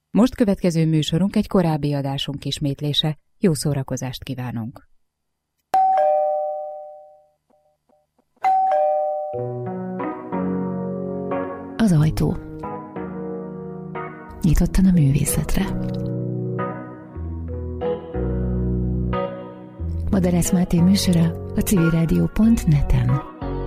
Most következő műsorunk egy korábbi adásunk ismétlése. Jó szórakozást kívánunk! Az ajtó nyitottan a művészetre. Madarász Máté műsora a civilradio.net-en.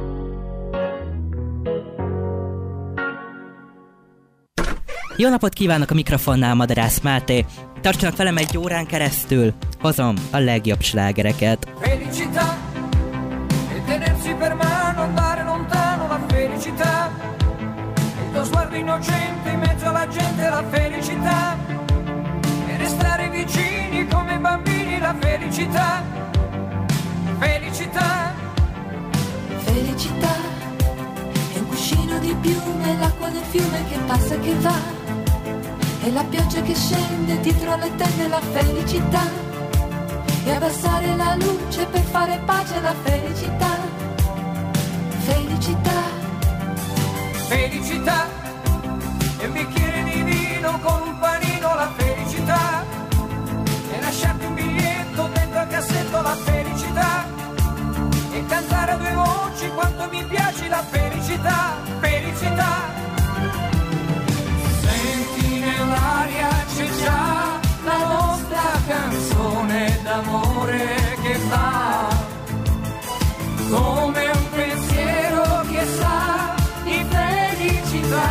Jó napot kívánok, a mikrofonnál Madarász Máté. Tartsanak velem egy órán keresztül, hozom a legjobb slágereket. Felicità e tenersi per mano, andare lontano, la felicità. Il tuo sguardo innocente in mezzo alla gente, la felicità. E restare vicini come bambini, la felicità. Felicità. Felicità è un cuscino di piume, l'acqua del fiume che passa e che va. E la pioggia che scende dietro le tende, la felicità. E abbassare la luce per fare pace, la felicità. Felicità. Felicità. E un bicchiere di vino con un panino, la felicità. E lasciarti un biglietto dentro al cassetto, la felicità. E cantare a due voci quanto mi piace, la felicità. Felicità. Nell'aria c'è già la nostra canzone d'amore che va come un pensiero che sa di felicità.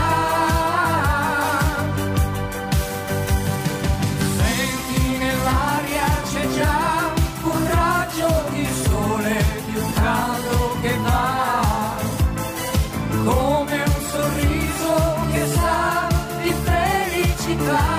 Senti nell'aria c'è già un raggio di sole più caldo che va come un sorriso che sa di felicità.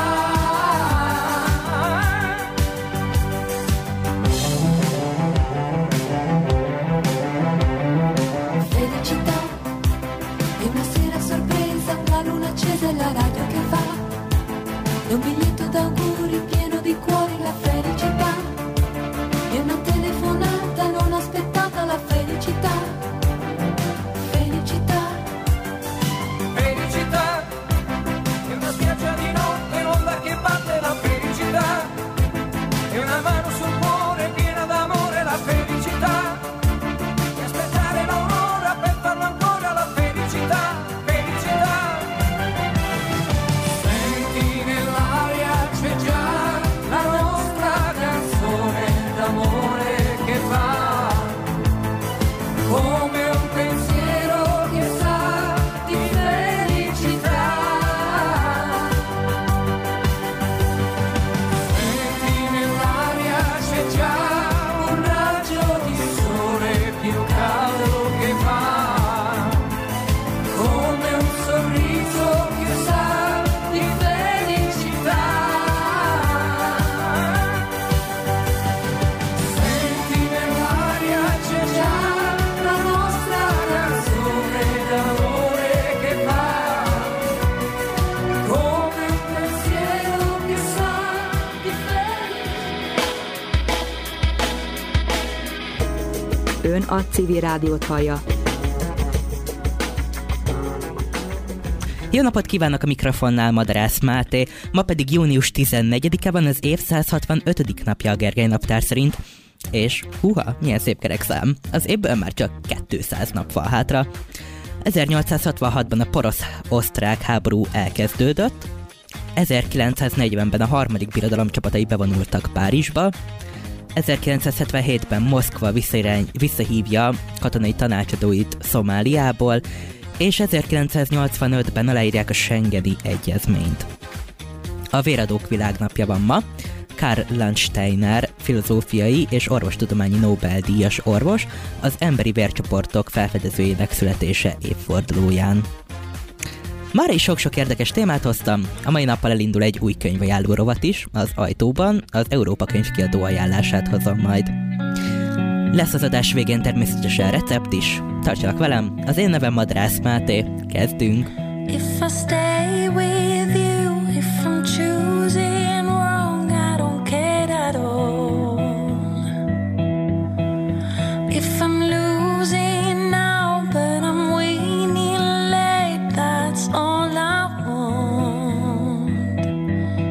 Felicità è una sera sorpresa, la luna accesa e la radio che va. È un biglietto d'auguri pieno di cuori, la felicità. È una telefonata non aspettata, la felicità. Felicità. Felicità. È una spiaggia di notte, l'onda che batte, la felicità. È una mano sul cuore piena d'amore, la felicità. E aspettare l'aurora per farlo ancora, la felicità. Felicità. Senti nell'aria c'è già la nostra canzone d'amore che va come un pensiero che sa di felicità. Senti nell'aria c'è già un raggio di sole più caldo che va come un sorriso che sa di felicità. Senti nell'aria c'è già la nostra canzone d'amore che va come un pensiero che sa di felicità. Ön a Civil Rádiót hallja. Jó napot kívánok, a mikrofonnál Madarász Máté. Ma pedig június 14-e van, az év 165. napja a Gergely naptár szerint. És húha, milyen szép kerek szám. Az évből már csak 200 nap van hátra. 1866-ban a porosz-osztrák háború elkezdődött. 1940-ben a harmadik birodalom csapatai bevonultak Párizsba. 1977-ben Moszkva visszahívja katonai tanácsadóit Szomáliából, és 1985-ben aláírják a Schengeni Egyezményt. A véradók világnapja van ma. Karl Landsteiner, filozófiai és orvostudományi Nobel-díjas orvos, az emberi vércsoportok felfedezőjének születése évfordulóján. Mára is sok-sok érdekes témát hoztam, a mai nappal elindul egy új könyvajánló rovat is, az Ajtóban az Európa Könyvkiadó ajánlását hozom majd. Lesz az adás végén természetesen recept is, tartsanak velem, az én nevem Madarász Máté, kezdünk! If I stay with you, if I'm choosing wrong, I don't care at all. If I'm losing now, but I'm winning late, that's all I want.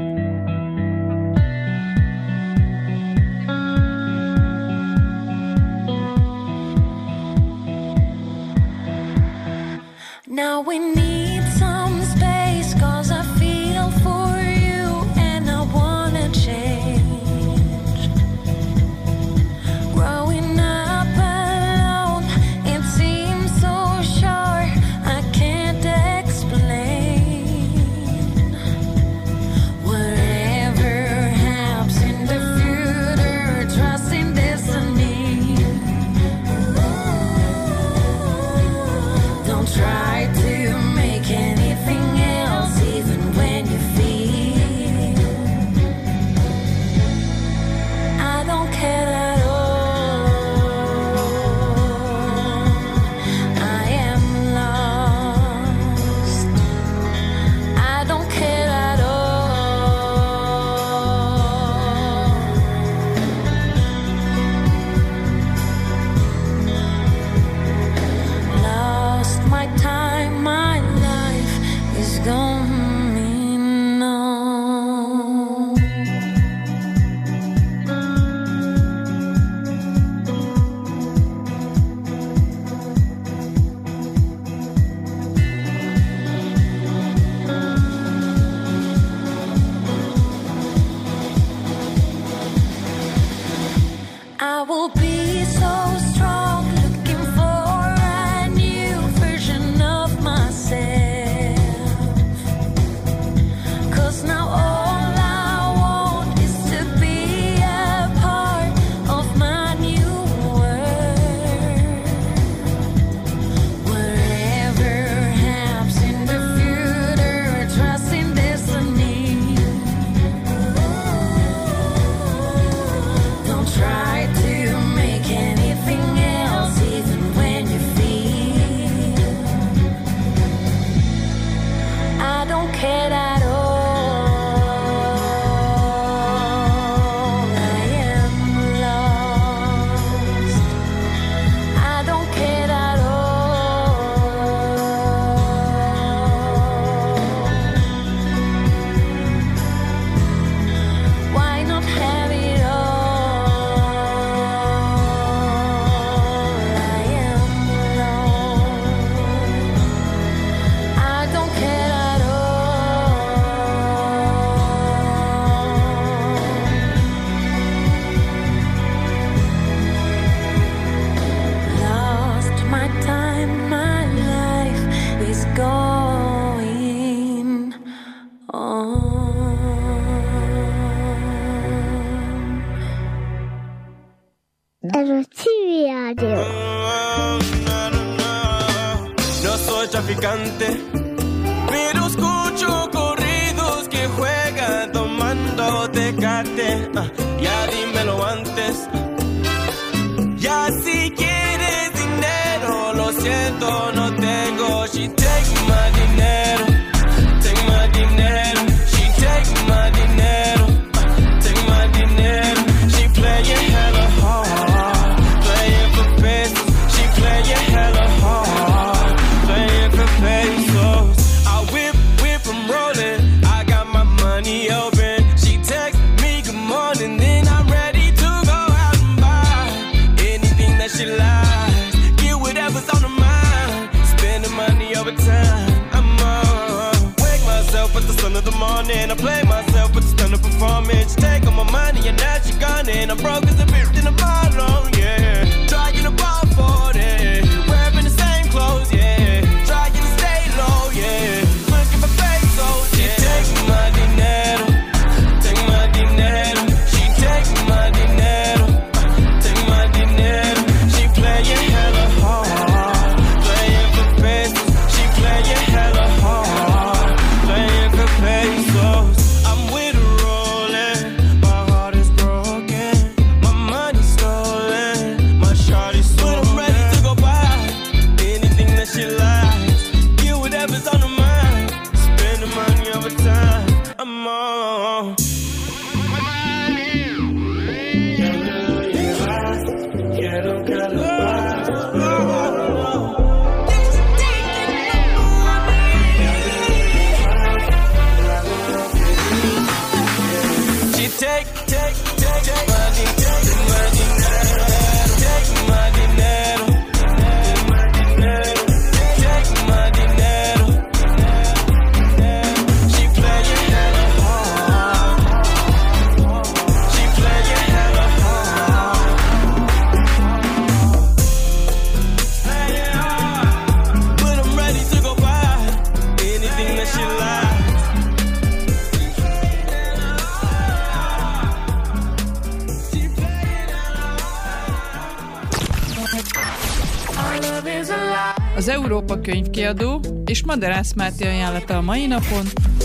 pero escucho corridos que juegan tomando Tecate. Ya dímelo antes. Ya si quieres dinero, lo siento, no tengo. She take my dinero, take my dinero. She take my dinero, take my dinero. She playing hella hard, playing for pesos. She playing hella hard, playing for pesos. I whip, I'm rolling. I got my money open. She text me good morning, then I'm ready to go out and buy anything that she likes. Get whatever's on her mind. Spending money over time. I'm on. Wake myself at the sun of the morning. I play myself with the stunning performance. Take all my money and now she gone and I'm broke as a bitch in a bottle, yeah. Trying to ball for it. Wearing the same clothes, yeah. Trying to stay low, yeah. Looking for pesos, yeah. She take my dinero, take my dinero. She take my dinero, take my dinero. She playing hella hard, playing for pesos. She playing hella hard, playing for pesos. I'm with her rolling, my heart is broken, my money's stolen, my shawty's stolen. But I'm ready to go buy anything that she likes. Get whatever's on her mind. Spend the money over time. I'm on. She take my dinero, take my dinero, take my dinero. She playing hella hard, she playing hella hard, playing hard. But I'm ready to go buy anything that she likes. Az Európa Könyvkiadó és Madarász Máté ajánlata a mai napon.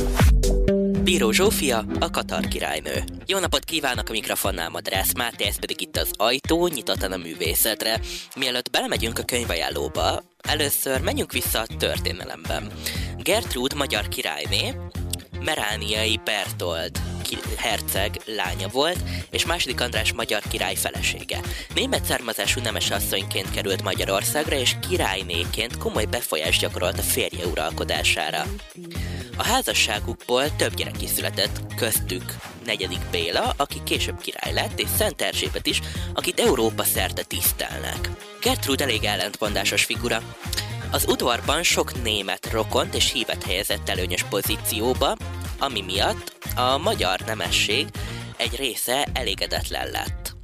Bíró Zsófia, a Katar királynő. Jó napot kívánok, a mikrofonnál Madarász Máté, ez pedig itt az Ajtó, nyitottan a művészetre. Mielőtt belemegyünk a könyvajánlóba, először menjünk vissza a történelemben. Gertrúd magyar királyné, Merániai Bertold herceg lánya volt, és II. András magyar király felesége. Német származású nemes asszonyként került Magyarországra, és királynéként komoly befolyást gyakorolt a férje uralkodására. A házasságukból több gyerek is született, köztük 4. Béla, aki később király lett, és Szent Erzsébet is, akit Európa szerte tisztelnek. Gertrúd elég ellentmondásos figura. Az udvarban sok német rokont és hívet helyezett előnyös pozícióba, ami miatt a magyar nemesség egy része elégedetlen lett.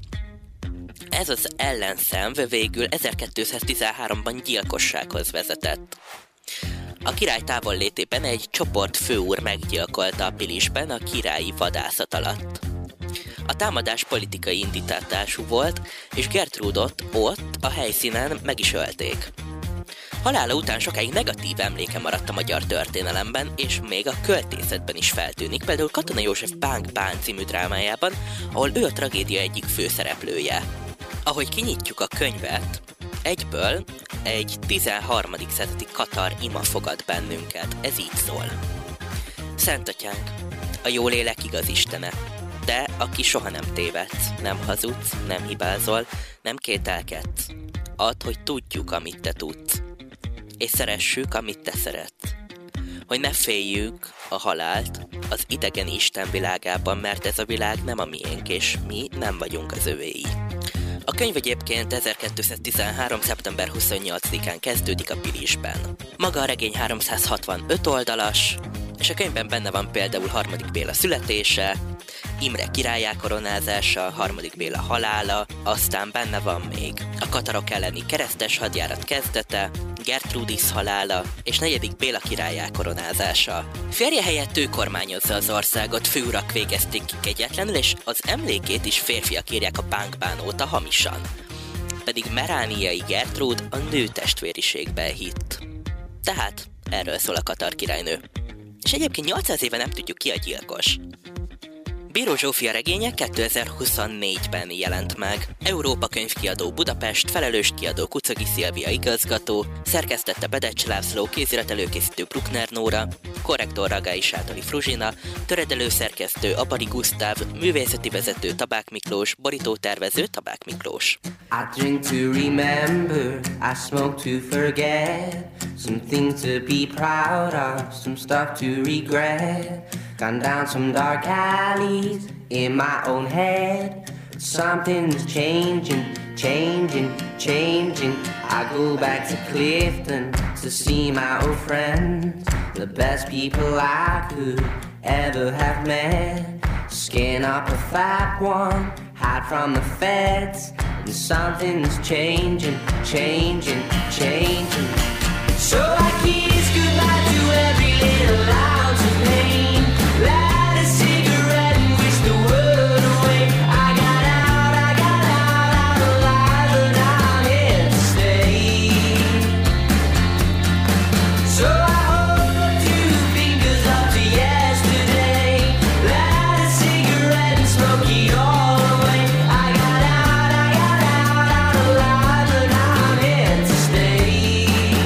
Ez az ellenszenv végül 1213-ban gyilkossághoz vezetett. A király távollétében egy csoport főúr meggyilkolta a Pilisben a királyi vadászat alatt. A támadás politikai indítású volt, és Gertrúdot ott a helyszínen meg is ölték. Halála után sokáig negatív emléke maradt a magyar történelemben, és még a költészetben is feltűnik, például Katona József Bánk Bán című drámájában, ahol ő a tragédia egyik főszereplője. Ahogy kinyitjuk a könyvet, egyből egy 13. századi Katar ima fogad bennünket, ez így szól. Szent Atyánk, a jólélek igaz istene, te, aki soha nem tévedsz, nem hazudsz, nem hibázol, nem kételkedsz. Add, hogy tudjuk, amit te tudsz, és szeressük, amit te szeretsz. Hogy ne féljük a halált az idegen Isten világában, mert ez a világ nem a miénk, és mi nem vagyunk az övéi. A könyv egyébként 1213. szeptember 28-án kezdődik a Pilisben. Maga a regény 365 oldalas, és a könyvben benne van például 3. Béla születése, Imre királlyá koronázása, 3. Béla halála, aztán benne van még a katarok elleni keresztes hadjárat kezdete, Gertrúdis halála és 4. Béla királlyá koronázása. Férje helyett ő kormányozza az országot, főurak végezték ki kegyetlenül, és az emlékét is férfiak írják a Bánk-Bán óta hamisan. Pedig Merániai Gertrúd a nőtestvériségbe hitt. Tehát erről szól a Katar királynő. És egyébként 800 éve nem tudjuk, ki a gyilkos. Bíró Zsófia regénye 2024-ben jelent meg. Európa könyvkiadó Budapest, felelős kiadó Kucogi Szilvia igazgató, szerkesztette Bedecs László, kézirat előkészítő Bruckner Nóra, korrektor Ragai Sátali Fruzsina, töredelő szerkesztő Apari Gusztáv, művészeti vezető Tabák Miklós, borítótervező Tabák Miklós. I drink to remember, I smoke to forget, some things to be proud of, some stuff to regret. Gone down some dark alleys in my own head. Something's changing, changing, changing. I go back to Clifton to see my old friends, the best people I could ever have met. Skin up a fat one, hide from the feds, and something's changing, changing, changing. So I kiss goodbye to every little ounce of pain. Light a cigarette and wish the world away. I got out alive, and I'm here to stay. So I hold two fingers up to yesterday. Light a cigarette and smoke it all away. I got out alive, and I'm here to stay.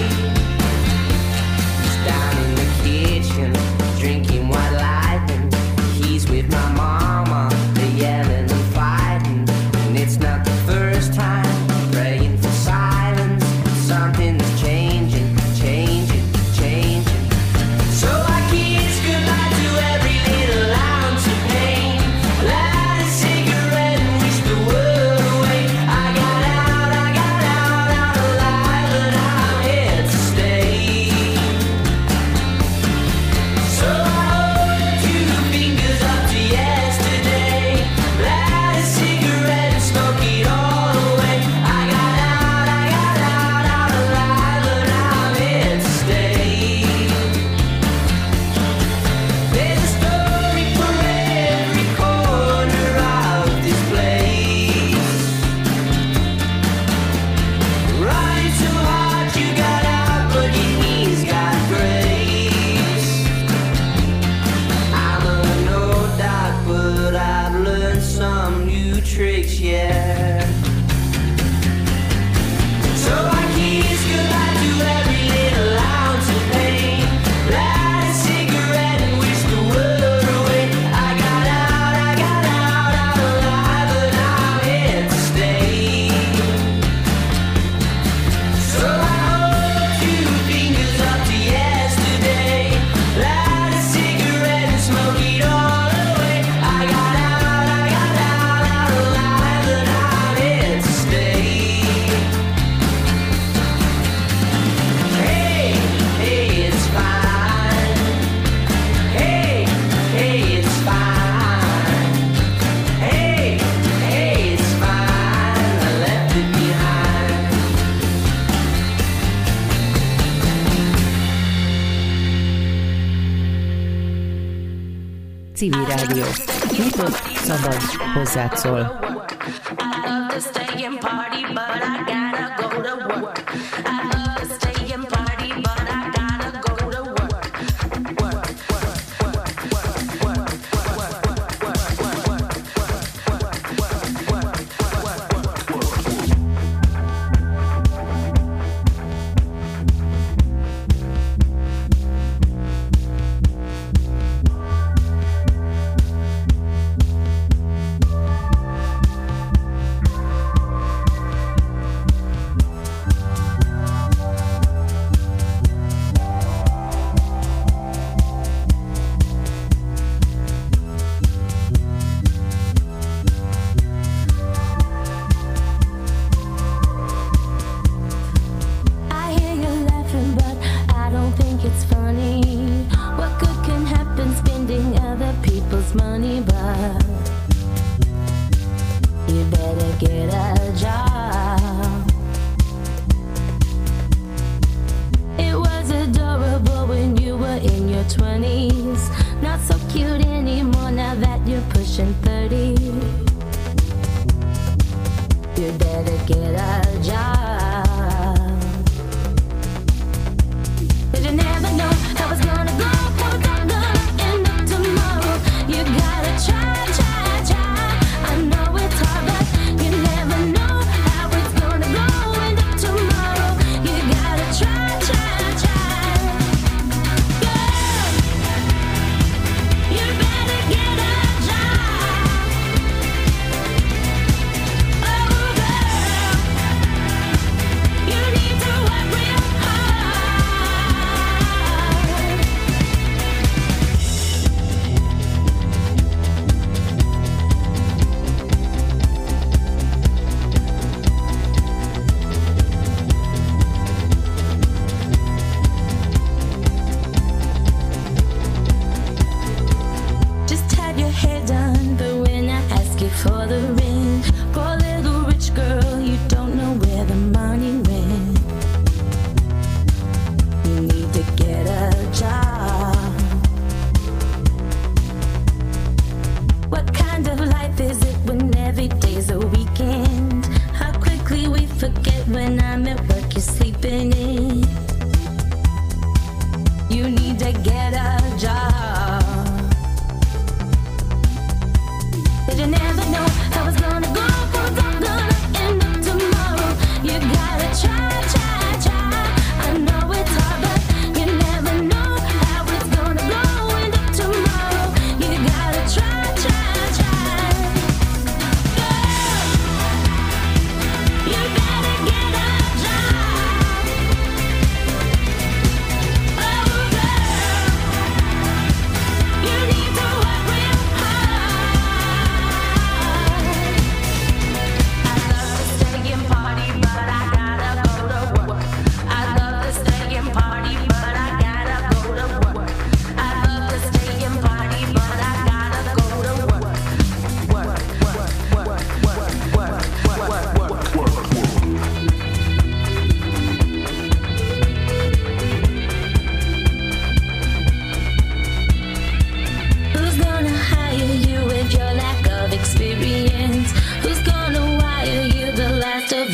Down in the kitchen, drinking white lightning. He's with my mama, they're yelling and fighting. And it's not the first time, praying for silence. Something's changing, changing, changing. So I kiss goodbye to every little ounce of pain. Light a cigarette and wish the world away. I got out alive, and I'm here to stay. So I hold two fingers up to yesterday. Light a cigarette and smoke it all away. I got out alive, and I'm here to stay. There's a story for every corner of this place. Running so hard you got out, but your knees got grace. I'm a no doc, but I've learned some new tricks, yeah. So I kiss goodbye to every little ounce of pain. Light a cigarette and wish the world away. I got out alive, and I'm here to stay. So I hold two fingers up to yesterday. Light a cigarette and smoke it all away. I got out alive, and I'm here to stay. Hey, hey, it's fine. Hey, hey, it's fine. Hey, hey, it's fine. I left it behind. Civil Rádió. Nyitott, szabad, hozzád szól. I love to stay and party, but I gotta go to work. I love to stay and party, but I gotta go to work. I hear you laughing, but I don't think it's funny. What good can happen spending other people's money? But you better get a job. It was adorable when you were in your 20s. Not so cute anymore now that you're pushing 30. You better get a job. But you never know how it's gonna go.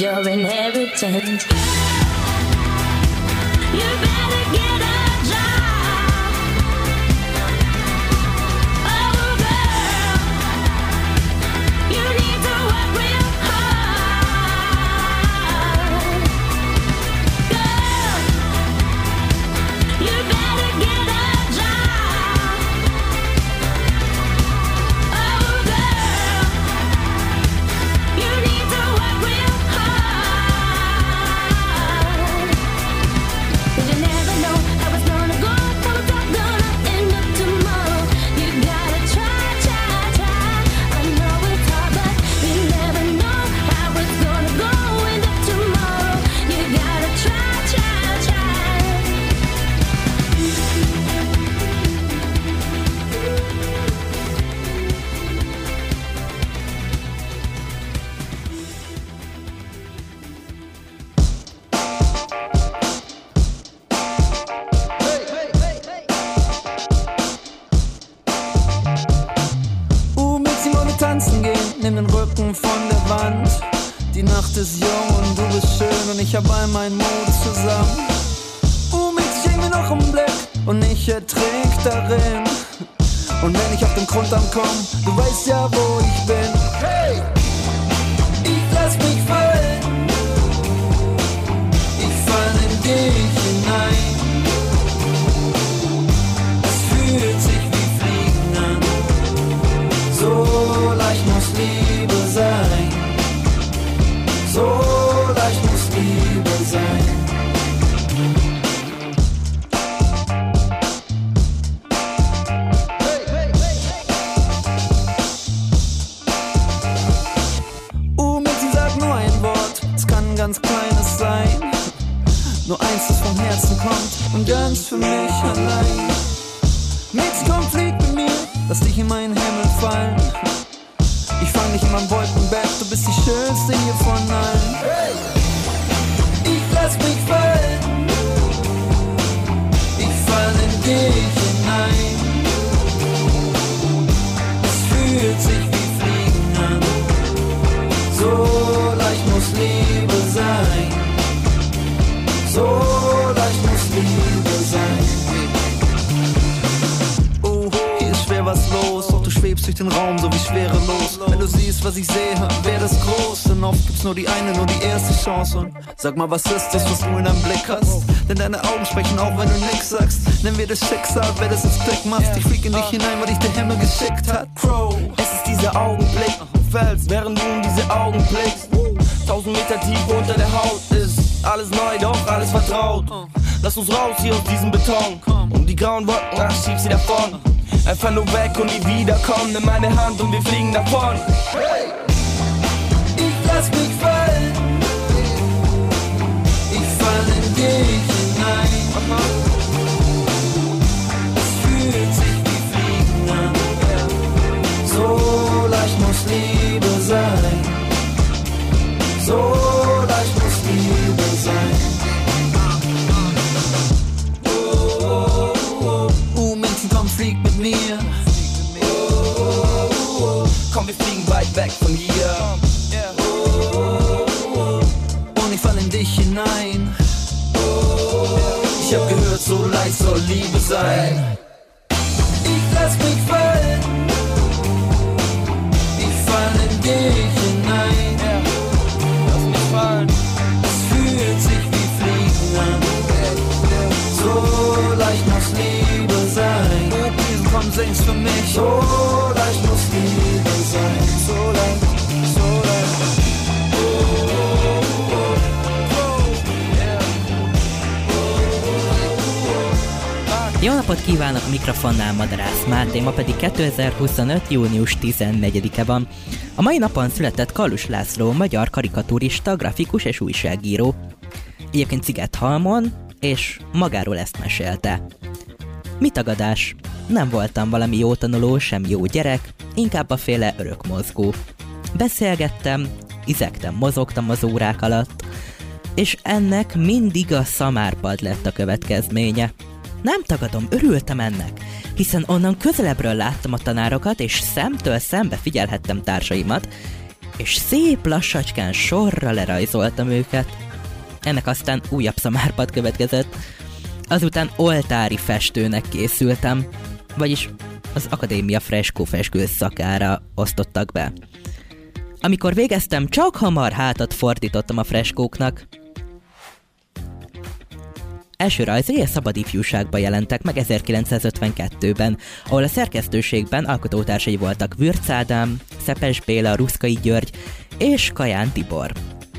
your inheritance. You better get a job. Oh girl, you need to work real hard. Girl, you better get a job. Oh girl, you need to work real hard. 'Cause you never know how it's gonna go, how it's all gonna end up tomorrow. You gotta try, try, try. I know it's hard, but you never know how it's gonna go, end up tomorrow. You gotta try, try, try. Mädchen, wollen wir tanzen gehen, nimm den Rücken von der Wand. Die Nacht ist jung und du bist schön und ich hab all meinen Mut zusammen. Mädchen, schenk mir noch einen Blick und ich ertrink darin. Und wenn ich auf den Grundarm komm, du weißt ja, wo ich bin. Hey! Ich lass mich fallen, ich fall in dich hinein. Es fühlt sich wie Fliegen an. So leicht muss Liebe sein. So leicht muss Liebe sein. Mädchen, sag nur ein Wort, es kann ein ganz kleines sein. Nur eins, das vom Herzen kommt und ganz für mich allein. Mädchen, komm, flieg mit mir, lass dich in meinen Himmel fallen. Ich fang dich in meinem Wolkenbett, du bist die schönste hier von allen. Ich lass mich fallen, ich fall in dich hinein. Es fühlt sich wie Fliegen an. So leicht muss Liebe sein. So leicht muss Liebe sein. Hier ist schwer was los, doch du schwebst durch den Raum so wie schwerelos. Wenn du siehst, was ich sehe, wär das groß. Denn oft gibt's nur die eine, nur die erste Chance. Und sag mal, was ist das, was du in deinem Blick hast? Denn deine Augen sprechen auch, wenn du nix sagst. Nennen wir das Schicksal, wer das ins Glück macht. Ich flieg in dich hinein, weil dich der Himmel geschickt hat. Crow, Es ist dieser Augenblick, du fällst, während du in diese Augen blickst. 1000 Meter tief unter der Haut ist alles neu, doch alles vertraut. Lass uns raus hier aus diesem Beton. Um die grauen Wolken, schieb sie davon. Einfach nur weg und nie wiederkommen. Nimm meine Hand und wir fliegen davon. ich lass mich fallen. Ich fall in dich hinein. Es fühlt sich wie Fliegen an. So leicht muss Liebe sein. So leicht muss Liebe sein. Mädchen, komm, flieg mit mir. Komm, wir fliegen weit weg von hier. Und ich fall in dich hinein. Ich hab gehört, so leicht soll Liebe sein. Ich lass mich fallen. Ich fall in dich hinein. Lass mich fallen. Es fühlt sich wie Fliegen an. So leicht muss Liebe sein. Komm, sing's für mich. So leicht muss Liebe sein. So leicht, so leicht. Jó napot kívánok, mikrofonnál Madarász Máté, ma pedig 2025. június 14-e van. A mai napon született Kallus László, magyar karikatúrista, grafikus és újságíró. Egyébként Szigethalmon, és magáról ezt mesélte. Mi tagadás? Nem voltam valami jó tanuló, sem jó gyerek, inkább a féle örökmozgó. Beszélgettem, izegtem, mozogtam az órák alatt, és ennek mindig a szamárpad lett a következménye. Nem tagadom, örültem ennek, hiszen onnan közelebbről láttam a tanárokat, és szemtől szembe figyelhettem társaimat, és szép lassacskán sorra lerajzoltam őket. Ennek aztán újabb szamárpad következett. Azután oltári festőnek készültem, vagyis az akadémia freskó-feskő szakára osztottak be. Amikor végeztem, csak hamar hátat fordítottam a freskóknak. Első rajzai a Szabad Ifjúságban jelentek meg 1952-ben, ahol a szerkesztőségben alkotótársai voltak Würz Ádám, Szepes Béla, Ruszkai György és Kaján Tibor.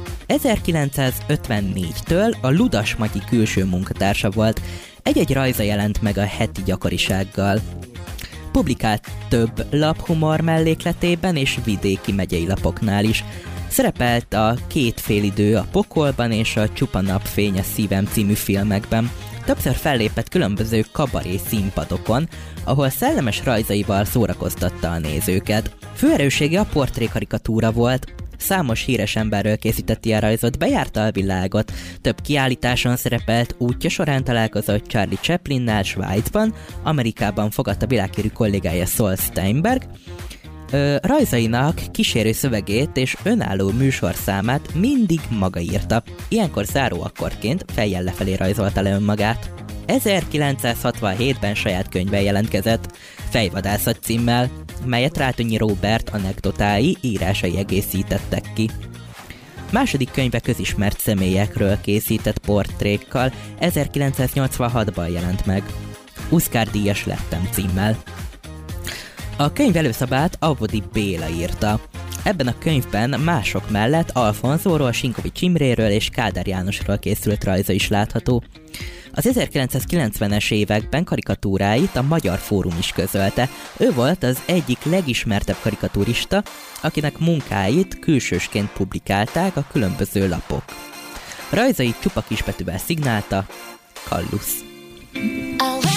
1954-től a Ludas Matyi külső munkatársa volt, egy-egy rajza jelent meg a heti gyakorisággal. Publikált több laphumor mellékletében és vidéki megyei lapoknál is. Szerepelt a Két félidő a pokolban és a Csupa napfény a szívem című filmekben. Többször fellépett különböző kabaré színpadokon, ahol szellemes rajzaival szórakoztatta a nézőket. Főerőssége a portrékarikatúra volt. Számos híres emberről készített ilyen rajzot, bejárta a világot, több kiállításon szerepelt, útja során találkozott Charlie Chaplinnál Svájcban, Amerikában fogadta világhírű kollégája Saul Steinberg. Rajzainak kísérő szövegét és önálló műsorszámát mindig maga írta, ilyenkor záróakkordként fejjel lefelé rajzolta le önmagát. 1967-ben saját könyvben jelentkezett, Fejvadászat címmel, melyet Rátonyi Róbert anekdotái, írásai egészítettek ki. Második könyve közismert személyekről készített portrékkal 1986-ban jelent meg. Uszkár-díjas lettem címmel. A könyv előszabát Avodi Béla írta. Ebben a könyvben mások mellett Alfonzóról, Sinkovics Imréről és Kádár Jánosról készült rajza is látható. Az 1990-es években karikatúráit a Magyar Fórum is közölte. Ő volt az egyik legismertebb karikatúrista, akinek munkáit külsősként publikálták a különböző lapok. Rajzait csupa kisbetűvel szignálta Kallusz.